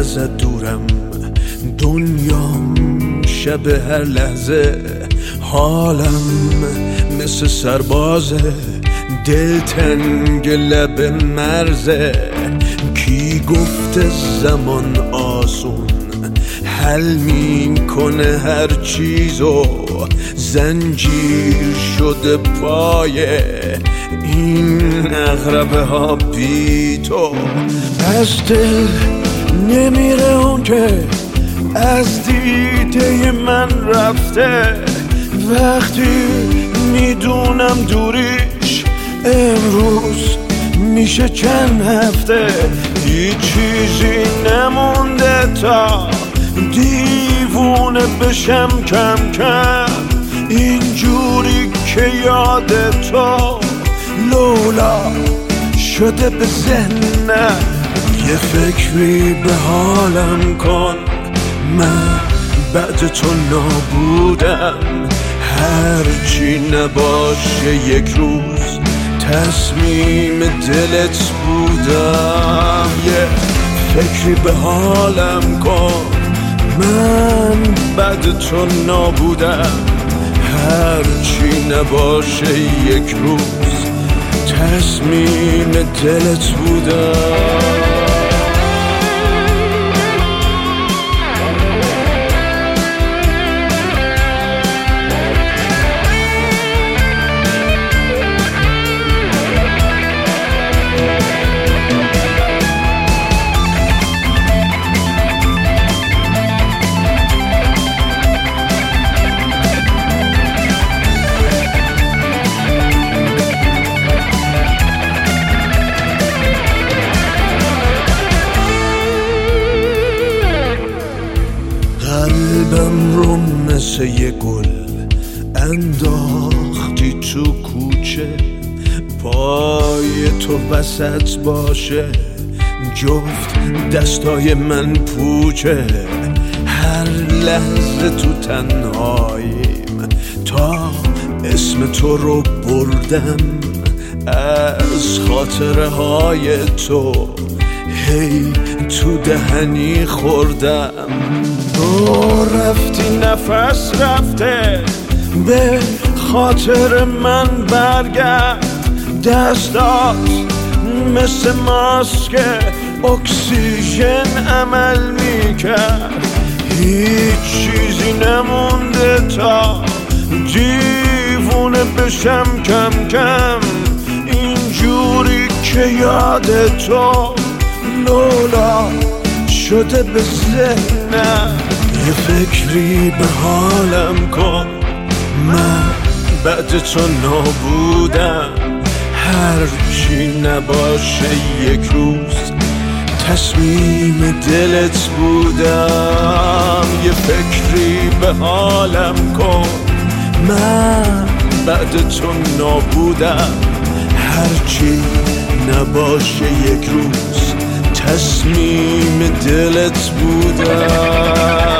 ازت دورم، دنیام شب هر لحظه، حالم مثل سربازه، دلتنگ لب مرزه. کی گفته زمان آسون حل میکنه هر چیزو، زنجیر شده پای این اغربه ها بی تو. از دل نمیره اون که از دیده من رفته، وقتی میدونم دوریش امروز میشه چند هفته. هیچ چیزی نمونده تا دیوونه بشم کم کم، اینجوری که یاد تو لولا شده به ذهنم. یه فکری به حالم کن، من بعد تو نابودم، هرچی نباشه یک روز تصمیم دلت بودم. یه فکری به حالم کن، من بعد تو نابودم، هرچی نباشه یک روز تصمیم دلت بودم. قلبم رو مثل یه گل انداختی تو کوچه، پای تو وسط باشه جفت دستای من پوچه. هر لحظه تو تنهاییم تا اسم تو رو بردم، از خاطره های تو هی تو دهنی خوردم. تو رفتی نفس رفته، به خاطر من برگرد، دستات مثل ماسک اکسیژن عمل میکرد. هیچ چیزی نمونده تا دیوونه بشم کم کم، اینجوری که یاد تو لولا شده به ذهنم. یه فکری به حالم کن، من بعد تو نابودم، هرچی نباشه یک روز تصمیم دلت بودم. یه فکری به حالم کن، من بعد تو نابودم، هرچی نباشه یک روز تصمیم دلت بودم.